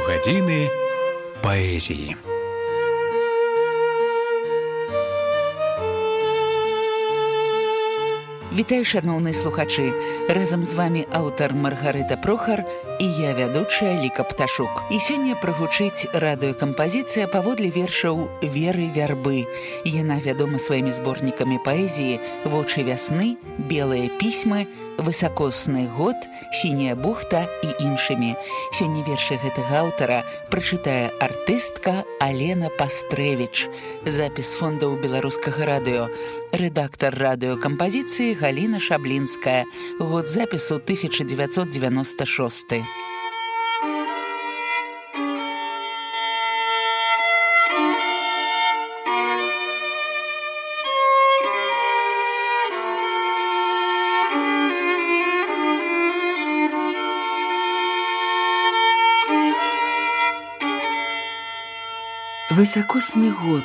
Паўгадзіны паэзіі. Вітаю, шановныя слухачы. Разам з вами аўтар Маргарыта Прохар і я вядучая Ліка Пташук. І сёння прагучыць радыёкампазіцыя паводле вершаў Веры Вярбы. Яна вядома сваімі зборнікамі паэзіі «Вочы вясны», «Белыя пісьмы», «Высакосны год», «Сіняя бухта» і іншымі. Сёння вершы гэтага аўтара прачытае артыстка Алена Пастрэвіч. Запіс фондаў беларускага радыё. Рэдактар радыёкампазіцыі Галіна Шаблінская. Год запісу 1996. Высокосный год,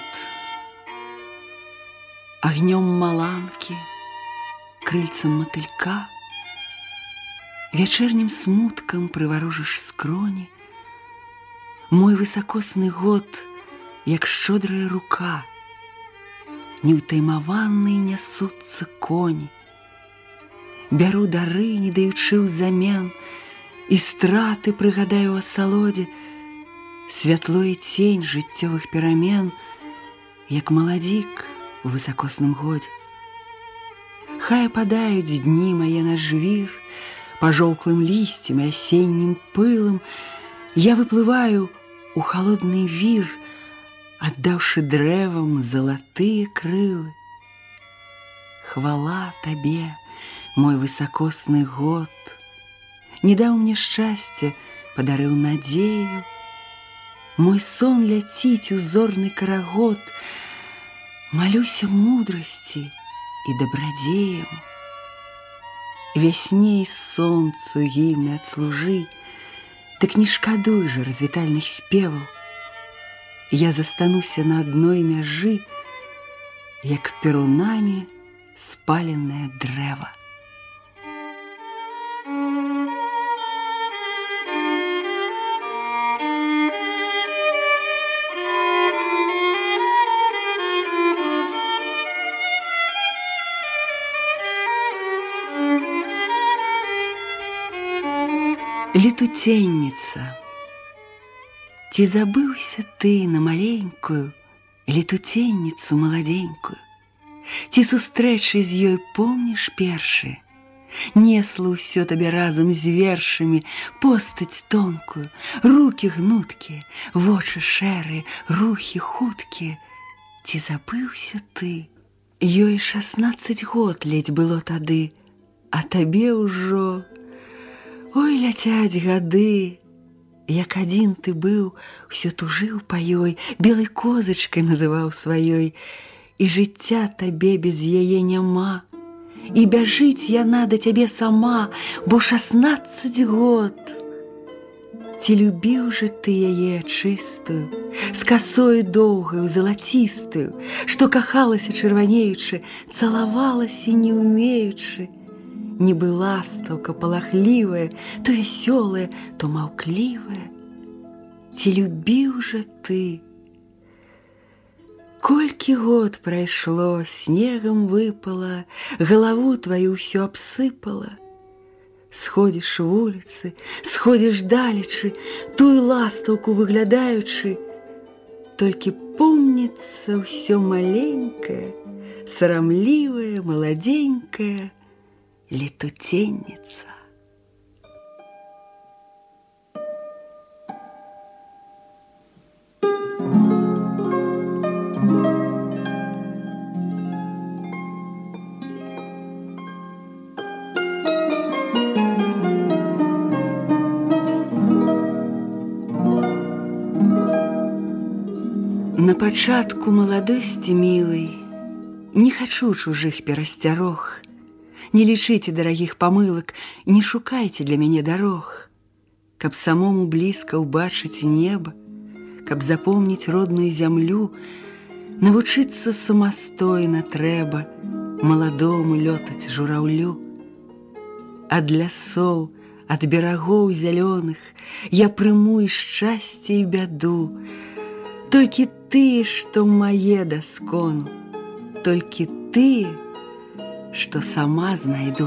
огнем маланки, крыльцем мотылька, вечерним смутком приворожишь скрони. Мой высокосный год, як щодрая рука, неутаймаванные несутся кони. Бяру дары, не даючы ўзамен, і страты прыгадаю асалодзе, святло і цень жыццёвых перамен, як маладзік у высакосным годзе. Хай ападаюць дні мае на жвір, пажоўклым лісцем і асеннім пылам, я выплываю у халодны вір, аддаўшы дрэвам залатыя крылы. Хвала табе, мой высакосны год, не даў мне шчасця, падарыў надзею. Мой сон ляціць у зорны карагод, малюся мудрасці і дабрадзеям. Вясне і сонцу гімны адслужы, дык не шкадуй жа развітальных спеваў. Я застануся на адной мяжы, як перунамі спаленае дрэва. Летуценница, ці забыўся ты на маленькую летуценницу маладенькую? Ці сустрэчы з ёй помніш першыя? Несла ўсё табе разам з вершамі, постаць тонкую, рукі гнуткія, вочы шэрыя, рухі хуткія. Ці забыўся ты? Ёй 16 год ледзь было тады, а табе ўжо... Ой, ляцяць гады, як адзін ты быў, усё тужыў па ёй, белай козачкай называў сваёй, і жыцця табе без яе няма, і бяжыць яна да цябе сама, бо 16 год. Ці любіў жа ты яе чыстую, з касою доўгаю, залацістую, што кахалася чырванеючы, цалавалася не ўмеючы, нібы ластаўка палахлівая, то вясёлая, то маўклівая. Ці любіў жа ты? Колькі год прайшло, снегам выпала, галаву тваю ўсё абсыпала. Сходзіш вуліцы, сходзіш далечы, тую ластаўку выглядаючы, толькі помніцца ўсё маленькае, сарамлівае, маладзенькае, летуценница. На пачатку маладосці мілай не хачу чужых перасцярог. Не лічыце дарагіх памылак, не шукайце для мяне дарог. Каб самому блізка ўбачыць неба, каб запомніць родную зямлю, навучыцца самастойна трэба маладому лётаць жураўлю. Ад лясоў, ад берагоў зялёных я прыму і шчасце і бяду. Толькі тыя, што мае даскону, толькі тыя, што сама знайду.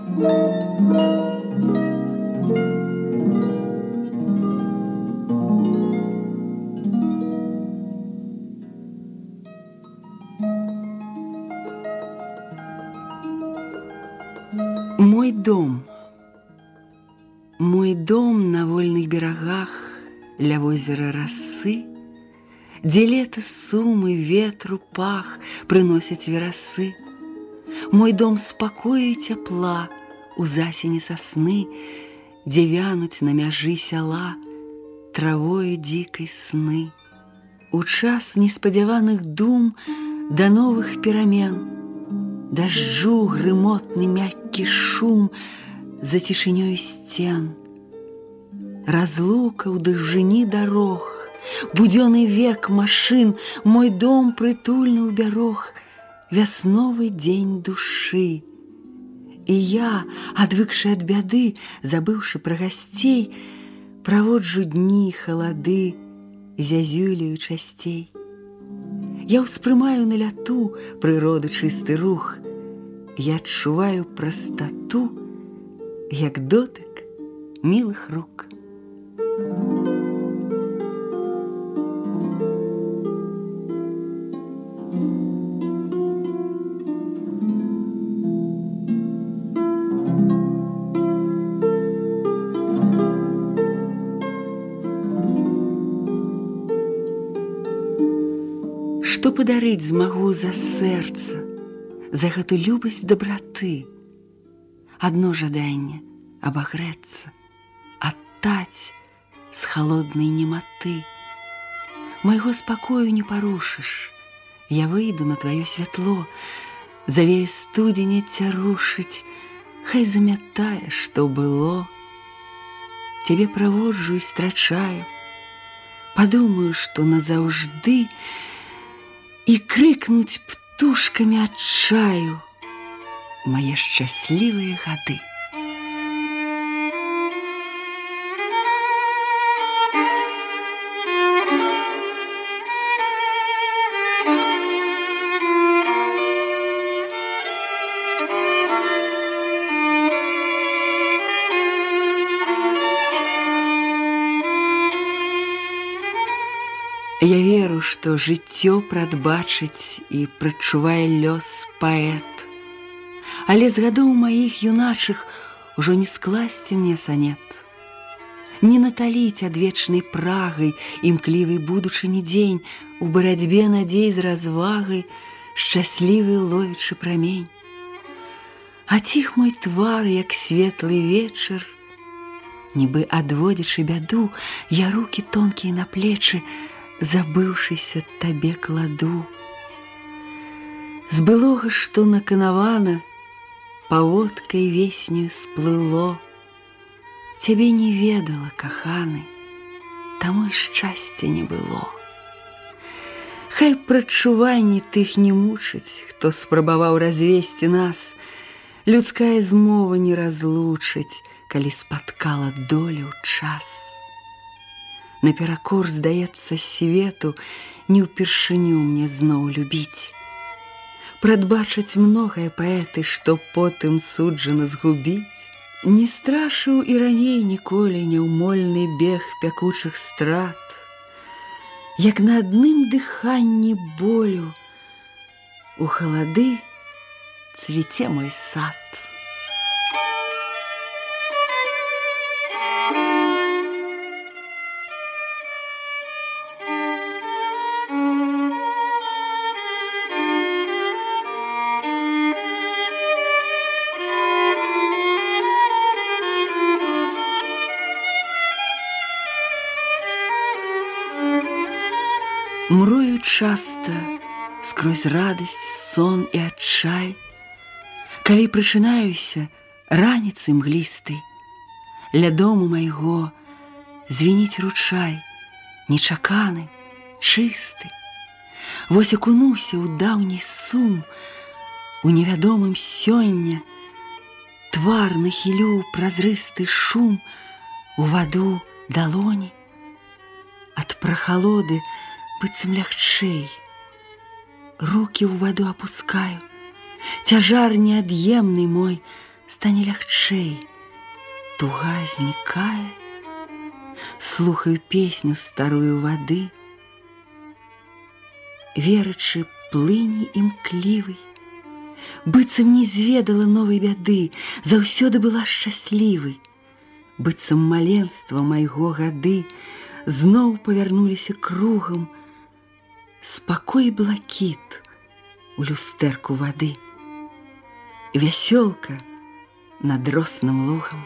Мой дом на вольных берагах ля возера расы, дзе лета сумы ветру пах прыносяць верасы. Мой дом спакою і цяпла у засені сасны, дзе вянуць на мяжы сяла травою дзікай сны. У час неспадзяваных дум да новых перамен, дажджу грымотны мяккі шум за цішынёю сцен. Разлука ў даўжыні дарог, будзённы век машын, мой дом прытульны ўбярог вясновы дзень душы. І я, адвыкшы ад бяды, забыўшы пра гасцей, праводжу дні халады, зязюлею часцей. Я ўспрымаю на ляту прыроды чысты рух, я адчуваю прастату, як дотык мілых рук. Што падарыць змагу за сэрца, за гэту любасць дабраты? Адно жаданне абагрэцца, адтаць з халоднай нематы. Майго спакою не парушыш, я выйду на тваё святло, завее студзеня цярушыць, хай замятае, што было. Цябе праводжу і страчаю, падумаю, што назаўжды, і крыкнуць птушкамі адчаю мае шчаслівыя гады. Я веру, што жыццё прадбачыць і прадчувае лёс паэт. Але з гадоў маіх юначых ужо не скласці мне санет, не наталіць адвечнай прагай імклівай будучыні дзень, у барацьбе надзей з развагай шчаслівы ловячы прамень. А ціх мой твар, як светлы вечар, нібы адводзячы бяду, я рукі тонкія на плечы, забыўшыся табе кладу. З былога, што наканавана, паводкай весню сплыло. Цябе не ведала, каханы, таму і шчасця не было. Хай прачуванні тых не мучаць, хто спрабаваў развесці нас. Людская змова не разлучыць, калі спаткала долю час. Наперакор, здаецца, свету не ўпершыню мне зноў любіць. Прадбачаць многае паэты, што потым суджана згубіць. Не страшыў і раней ніколі няўмольны бег пякучых страт. Як на адным дыханні болю у халады цвіце мой сад. Мрою часта скрозь радасць, сон і адчай, калі прачынаюся раніцай мглістай, ля дому майго звініць ручай, нечаканы, чысты. Вось акунуся ў даўні сум, у невядомым сёння твар нахілю празрысты шум, у ваду далоні. Ад прахалоды быццам лягчэй. Рукі ў ваду апускаю, цяжар неад'емны мой стане лягчэй. Туга знікае, слухаю песню старую вады. Верачы плыні імклівай, быццам не зведала новай бяды, заўсёды была шчаслівай. Быццам маленства майго гады зноў павярнуліся кругам. Спакой блакіт у люстэрку вады, вясёлка над росным лугам.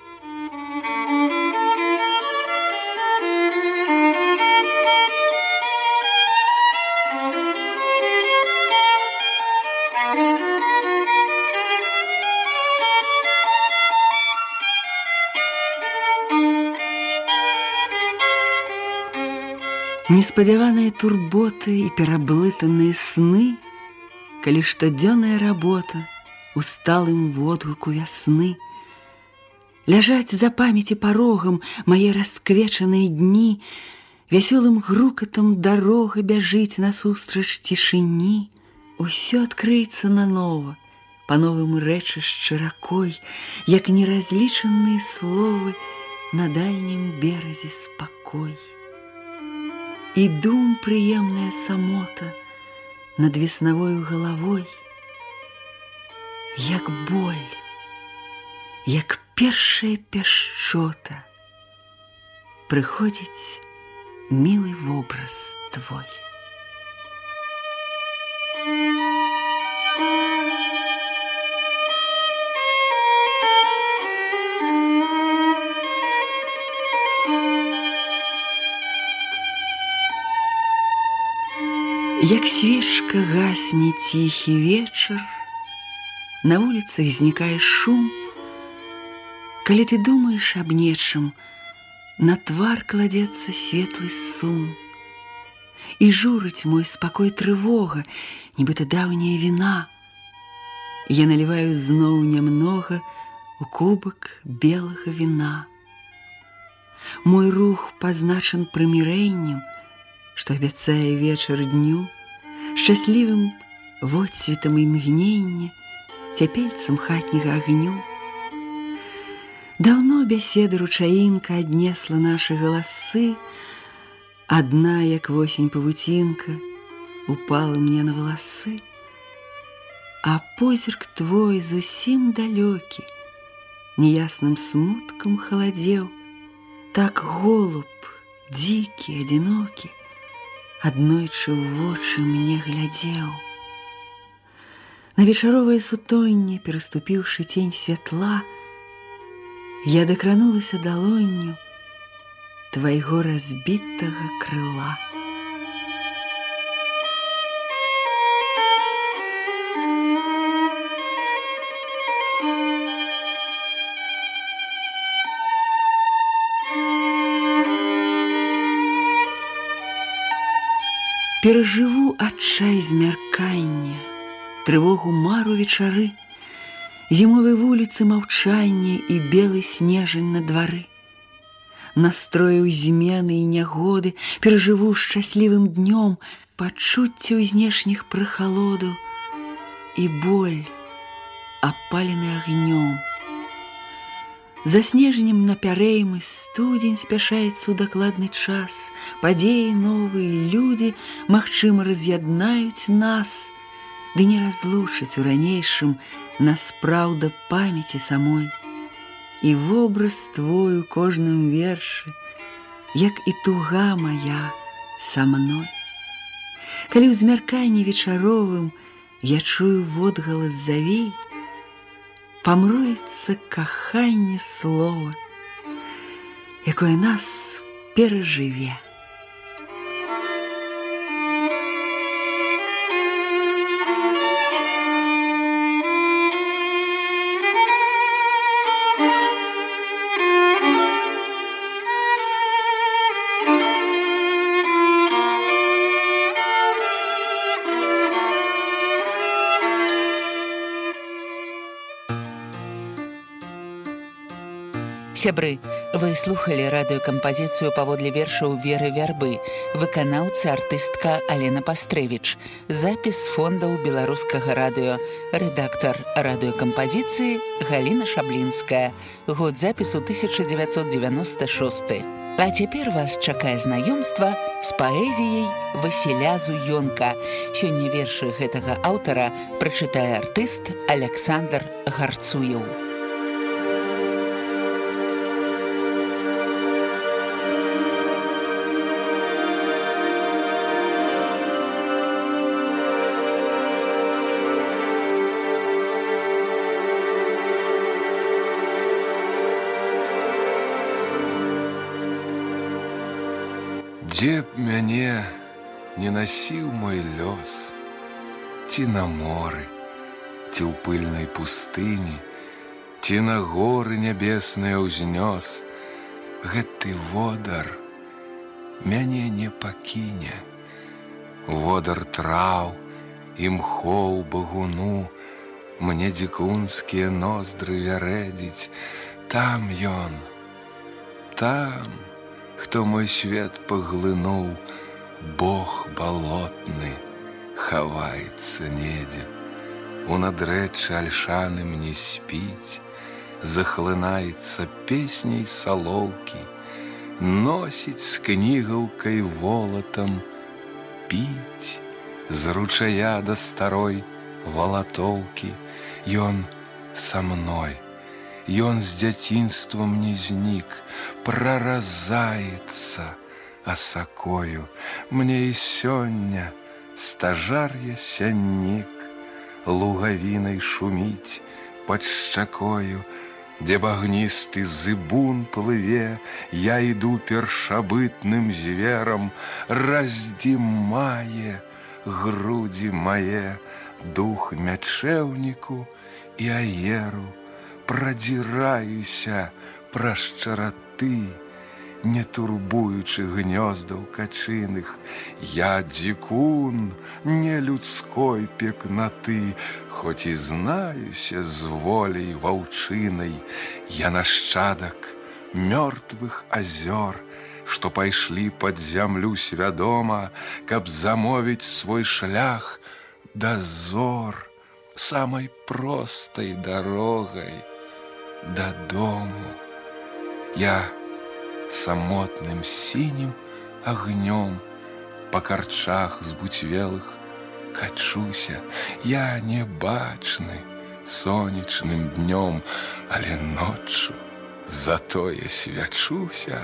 Неспадзяваныя турботы і пераблытаныя сны, калі штодзённая работа у сталым водгуку вясны. Ляжаць за памяці парогам мае расквечаныя дні, вясёлым грукатам дарога бяжыць насустрач цішыні. Усё адкрыецца нанова, па новым рэчышчы ракой, як неразлічаныя словы на дальнім беразе спакой. І дум прыемная самота над веснавою галавой, як боль, як першая пяшчота, прыходзіць мілы вобраз твой. Як свечка гасне ціхі вечар, на вуліцах знікае шум. Калі ты думаеш аб нечым, на твар кладзецца светлы сум. І журыць мой спакой трывога, нібыта даўняя віна. Я наліваю зноў нямнога у кубак белага віна. Мой рух пазначан прымірэннем, што абяцае вечар дню, шчаслівым водсветам імгнення, цяпельцам хатняга агню. Даўно бяседа ручаінка аднесла нашы галасы, адна, як восень павуцінка, упала мне на валасы. А позірк твой зусім далёкі, неясным смуткам халадзеў, так голуб, дзікі, адзінокі, аднойчы ў вочы мне глядзеў. На вечаровае сутонне, пераступіўшы цень святла, я дакранулася далонню твайго разбітага крыла. Перажыву адчай змяркання, трывогу мару вечары, зімовай вуліцы маўчанне і белы снежань на двары. Настрою змены і нягоды перажыву шчаслівым днём пачуцце ў знешніх прахалодаў і боль, апалены агнём. За снежнем напярэймы студзень спяшаецца ў дакладны час, падзеі новыя, людзі, магчыма, раз'яднаюць нас, ды не разлучаць у ранейшым нас праўда памяці самой. І вобраз твой у кожным вершы, як і туга мая са мной. Калі ў змярканні вечаровым я чую водгалас завей, памроецца каханне слова, якое нас перажыве. Сябры, вы слухалі радыёкампазіцыю паводле вершаў Веры Вярбы, выканаўца артыстка Алена Пастрэвіч, запіс фондаў беларускага радыё, рэдактар радыёкампазіцыі Галіна Шаблінская, год запісу 1996. А цяпер вас чакае знаёмства з паэзіяй Васіля Зуёнка. Сёння вершы гэтага аўтара прачытае артыст Аляксандр Гарцуеў. Дзе б мяне не насіў мой лёс, ці на моры, ці ў пыльнай пустыні, ці на горы нябесныя ўзнёс, гэты водар мяне не пакіне. Водар траў і мхоў багуну мне дзікунскія ноздры вярэдзіць. Там ён, там, хто мой свет паглынуў, Бог балотны, хаваецца недзе. У надрэчы альшаным не спіць, захлынаецца песняй салоўкі, носіць з кнігаўкай волатам, піць з ручая да старой валатоўкі. Ён са мной, ён з дзяцінствам не знік, праразаецца асакою. Мне і сёння стажар'я сяннік лугавінай шуміць пад шчакою, дзе багністы зыбун плыве, я іду першабытным зверам, раздзімае грудзі мае дух мячэўніку і аеру. Прадзіраюся праз чараты, не турбуючы гнёздаў качыных. Я дзікун не людской пекнаты, хоць і знаюся з воляй ваўчынай. Я нашчадак мёртвых азёр, што пайшлі пад зямлю свядома, каб замовіць свой шлях да зор самай простай дарогай дадому. Я самотным сінім агнём па карчах збуцвелых качуся. Я не бачны сонечным днём, але ноччу затое свячуся.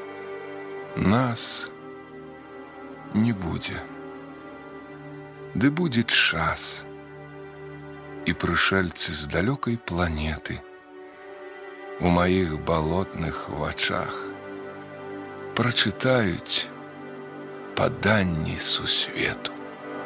Нас не будзе, ды будзе час, і прышэльцы з далёкай планеты у маіх балотных вачах прачытаюць паданні сусвету.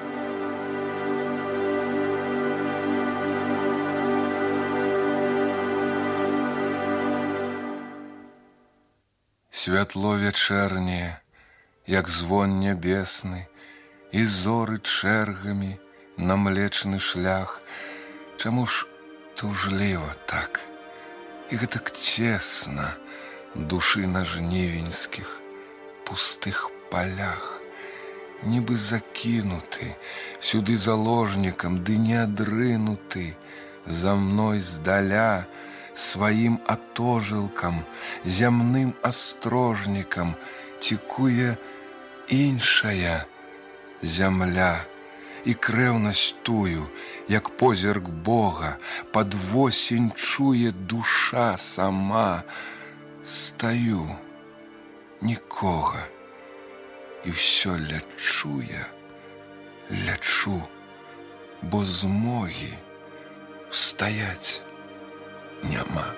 Святло вячэрняе, як звон нябесны, і зоры чэргамі на млечны шлях. Чаму ж тужліва так, і гэтак цесна душы на жнівеньскіх пустых палях, нібы закінуты сюды заложнікам, ды не адрынуты за мной здаля сваім атожылкам, зямным астрожнікам цікуе іншая зямля, і крэўнасць тую, як позірк Бога, пад восень чуе душа сама. Стаю, нікога, і ўсё лячу я, лячу, бо змогі стаяць няма.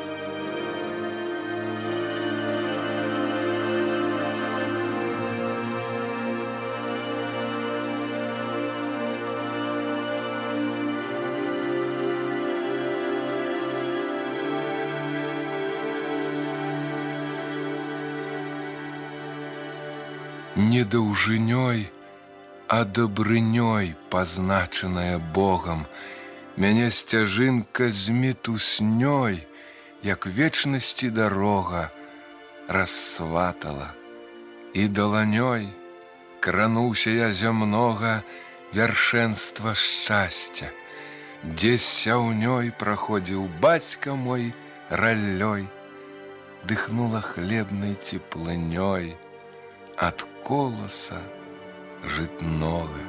Не даўжынёй, а дабрынёй пазначаная Богам, мяне сцяжынка з мітуснёй як вечнасці дарога рассватала, і даланёй крануўся я зямнога вяршэнства шчасця, дзе сяўнёй праходзіў бацька мой раллёй, дыхнула хлебнай цеплынёй ад коласа жытнога.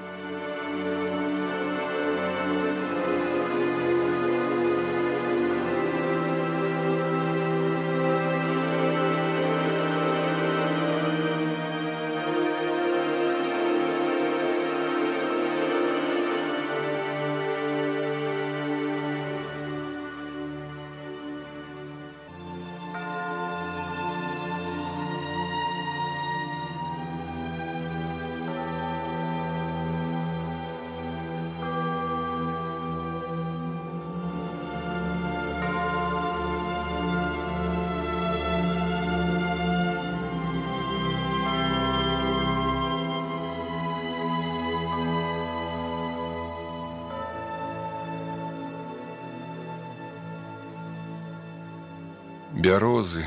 Бярозы,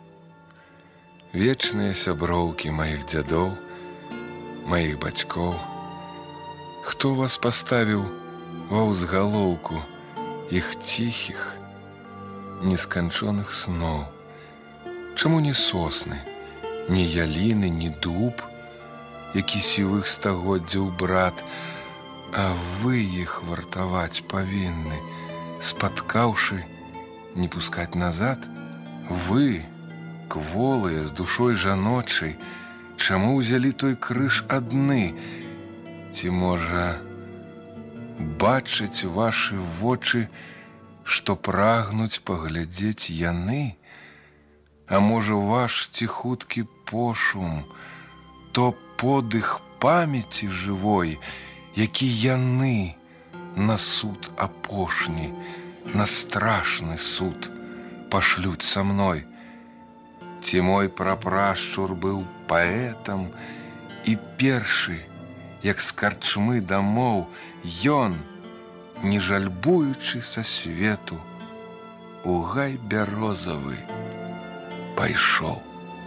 вечныя сяброўкі маіх дзядоў, маіх бацькоў, хто вас паставіў ва ўзгалоўку іх ціхіх, несканчоных сноў? Чаму не сосны, ні яліны, ні дуб, які сівых стагоддзяў брат, а вы іх вартаваць павінны, спаткаўшы, не пускаць назад? Вы, кволыя, з душой жаночай, чаму ўзялі той крыж адны? Ці, можа, бачаць вашы вочы, што прагнуць паглядзець яны? А можа, ваш ціхуткі пошум, то подых памяці жывой, які яны на суд апошні, на страшны суд пашлюць са мной? Ці мой прапрашчур быў паэтам, і першы, як з карчмы дамоў, ён, не жальбуючы са свету, у гай бярозавы пайшоў.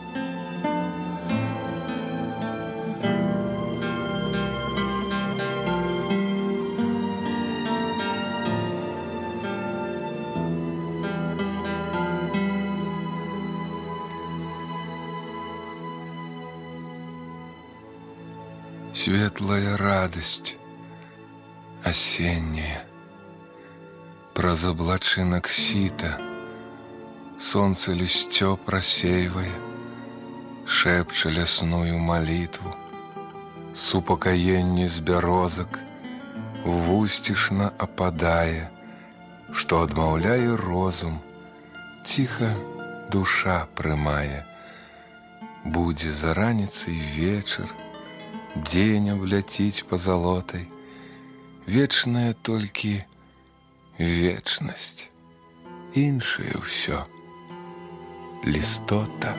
Светлая радасць асенняя, праз аблачынак сіта сонца лісцё прасейвае, шэпча лясную малітву, супакаенне з бярозак вусцішна ападае, што адмаўляе розум, ціха душа прымае. Будзе за раніцай вечар, дзень абляціць пазалотай, вечная толькі вечнасць, іншае ўсё лістота.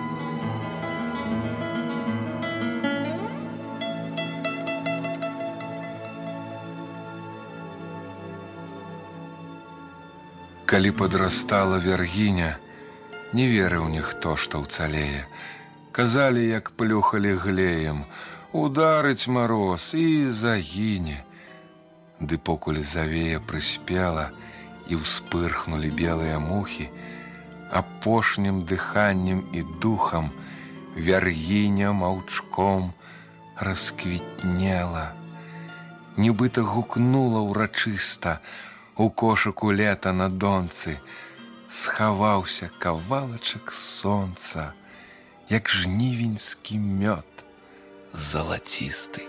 Калі падрастала вяргіня, не верыў ніхто, што ўцалее. Казалі, як плюхалі глеем, ударыць мароз і загіне. Ды покуль завея прыспела і ўспырхнулі белыя мухі, апошнім дыханнем і духам вяргіня маўчком расквітнела, нібыта гукнула ўрачыста у кошыку лета на донцы, схаваўся кавалачак сонца, як жнівеньскі мёд залацісты.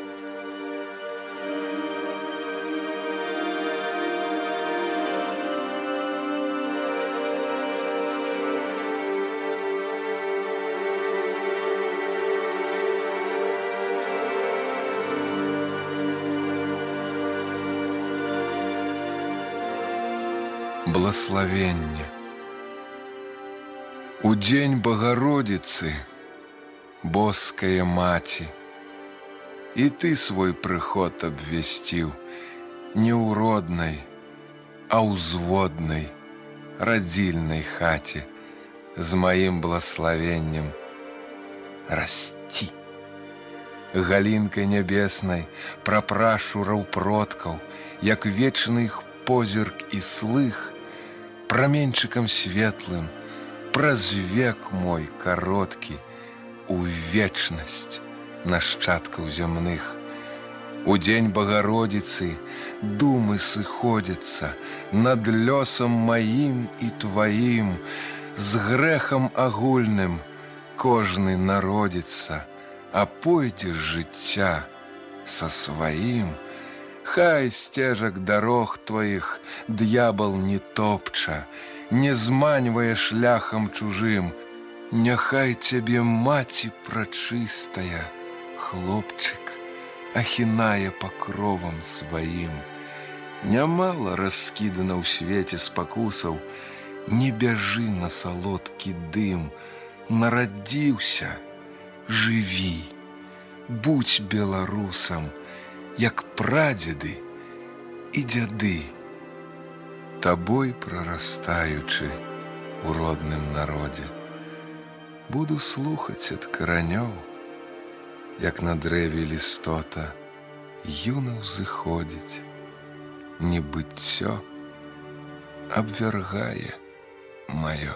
Благословенне. У дзень Багародіцы, боская маці, і ты свой прыход абвясціў не ў роднай, а ўзводнай радзільнай хаце з маім блаславеннем расці. Галінкай нябеснай прапрашу раўпродкаў, як вечны іх позірк і слых, праменьчыкам светлым праз век мой кароткі у вечнасць нашчадкаў зямных. У дзень Багародзіцы думы сыходзяцца над лёсам маім і тваім, з грэхам агульным кожны народзіцца, а пойдзе жыцця са сваім. Хай сцежак дарог тваіх д'ябал не топча, не зманьвае шляхам чужым. Няхай цябе маці прачыстая, хлопчык, ахінае пакровам сваім. Нямала раскідана ў свеце спакусаў, не бяжы на салодкі дым. Нарадзіўся, жыві, будзь беларусам, як прадзеды і дзяды, табой прарастаючы у родным народзе. Буду слухаць ад каранёў, як на дрэве лістота юна ўзыходзіць, небыццё абвяргае маё.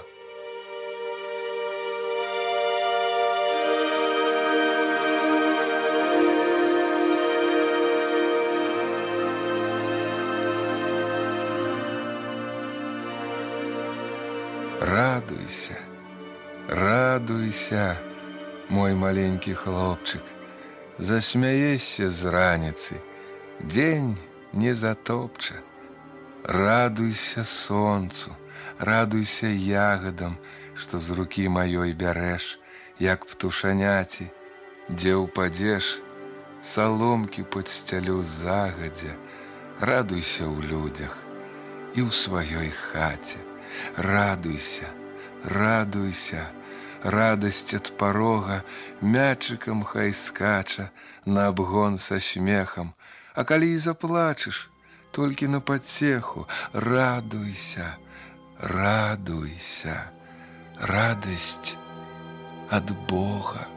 Радуйся, радуйся, мой маленькі хлопчык, засмяешся з раніцы, дзень не затопча. Радуйся сонцу, радуйся ягадам, што з рукі маёй бярэш, як птушаняці, дзе ўпадзеш, саломкі падсцялю загадзя. Радуйся ў людзях і ў сваёй хаце. Радуйся, радуйся, радасць ад парога мячыкам хай скача на абгон са смехам, а калі і заплачаш, толькі на пацеху. Радуйся, радуйся, радасць ад Бога.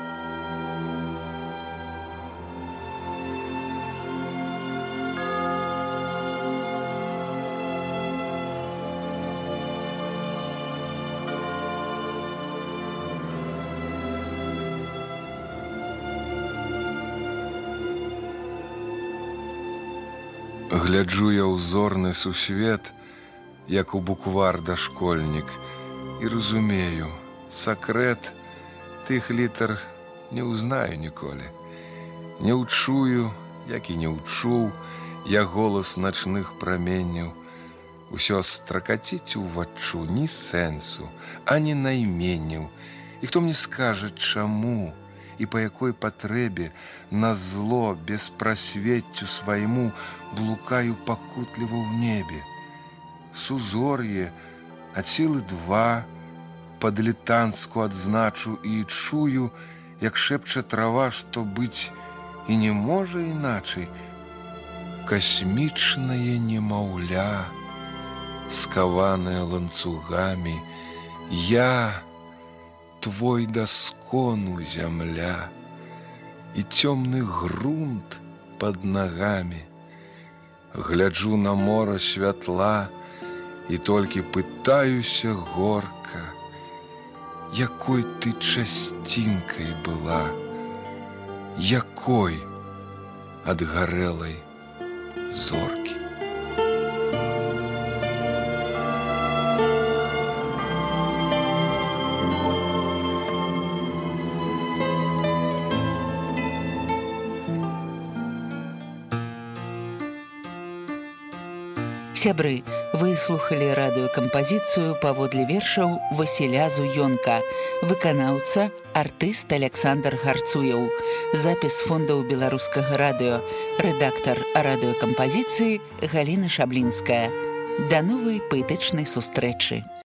Гляджу я ў зорны сусвет, як у буквар дашкольнік, і разумею, сакрэт тых літар не ўзнаю ніколі. Не ўчую, як і не ўчуў я голас начных праменняў. Усё стракаціць уваччу ні сэнсу, ані найменняў. І хто мне скажа, чаму і па якой патрэбе на зло беспрасвеццю свайму блукаю пакутліва ў небе. Сузор'е ад сілы 2 па-дылетанцку адзначу і чую, як шэпча трава, што быць і не можа іначай. Касмічнае немаўля, скаванае ланцугамі, я твой даскону зямля і цёмны грунт пад нагамі. Гляджу на мора святла і толькі пытаюся горка, якой ты часцінкай была, якой ад гарэлай зоркі. Сябры, вы слухалі радыёкампазіцыю паводле вершаў Васіля Зуёнка, выканаўца, артыст Аляксандр Гарцуяў, запіс фондаў беларускага радыё, рэдактар радыёкампазіцыі Галіна Шаблінская. Да новай паэтычнай сустрэчы.